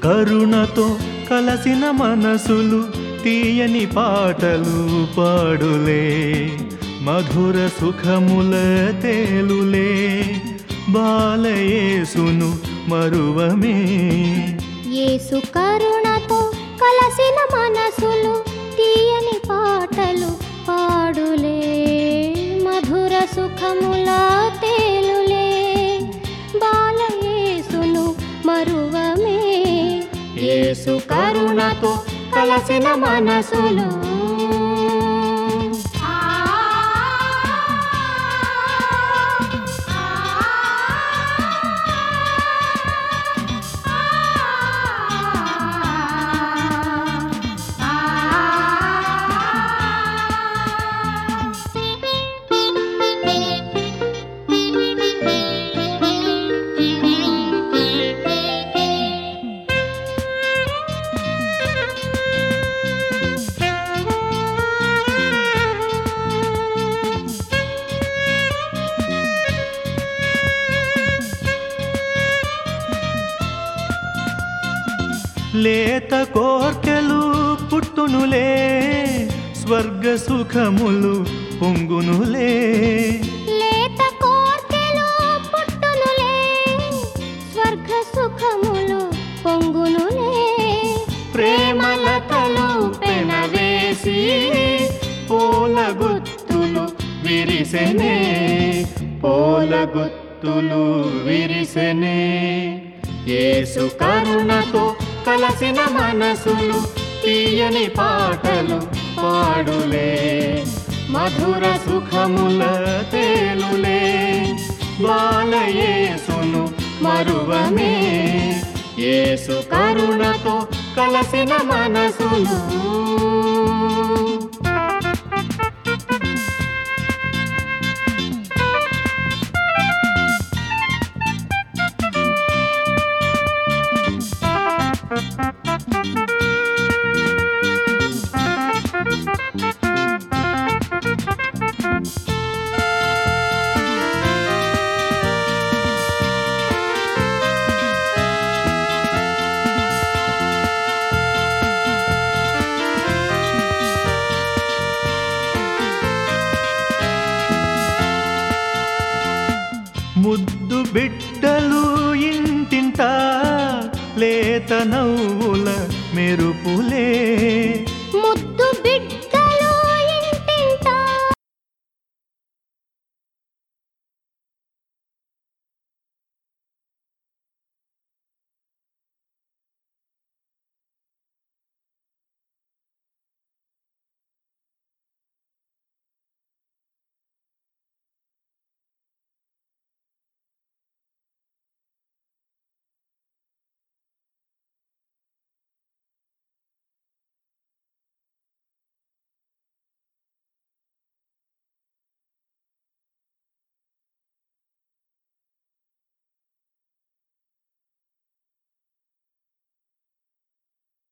కరుణతో కలసిన మనసులు తీయని పాటలు పాడులే, మధుర సుఖముల తేలులే, బాలయేసును మరువమే. యేసు కరుణతో కలసిన మనసులు తీయని పాటలు పాడులే, మధుర సుఖముల తేలులే, బాలయేసును మరువమే. యేసు కరుణతో కలసిన మనసులు. లేత కోర్కెలు పుట్టునులే, స్వర్గ సుఖములు పొంగునులే. లేత కోర్కెలు పుట్టునులే, స్వర్గ సుఖములు పొంగునులే. ప్రేమలతలు పెనవేసి పూలగుత్తులు విరిసెనే, పూలగుత్తులు విరిసెనే. యేసు కరుణతో కలసిన మనసులు తీయని పాటలు పాడులే, మధుర సుఖముల తేలులే, బాలయేసును మరువమే. యేసు కరుణతో కలసిన మనసులు. ముద్దు బిడ్డలు ఇంటింటా లేత నవ్వుల మెరుపులే,